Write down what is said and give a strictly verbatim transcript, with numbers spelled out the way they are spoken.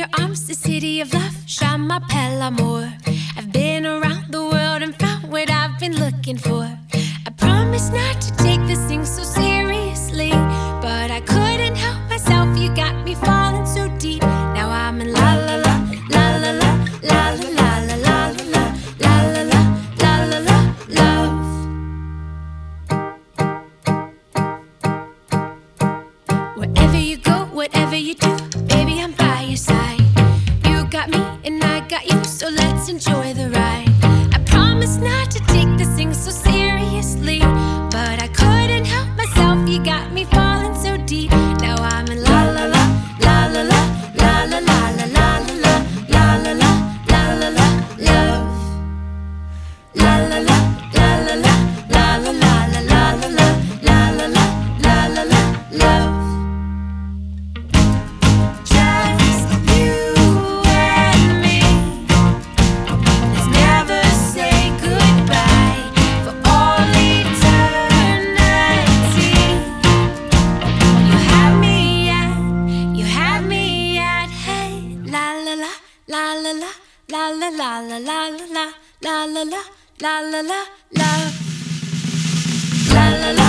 arms, the city of love, shine my pale amour. I've been around the world and found what I've been looking for. I promise not to take this thing so seriously, but I couldn't help myself, you got me falling so deep. Now I'm in la la la, la la la, la la la la la la la la la la la la love. Wherever you go, whatever you do, baby, I'm by your side. You got me and I got you, so let's enjoy the ride. I promise not to take this thing so seriously, but I couldn't help myself, you got me falling so deep. Now I'm in la la la, la la la, la la la la la la la la la la la la love. La la la, la la la, la la la la la la la la la la la la love. Just you and me. Let's never say goodbye for all eternity. You have me at, you have me at, hey, la la la, la la la, la la la la la la la la la la la la la la la la la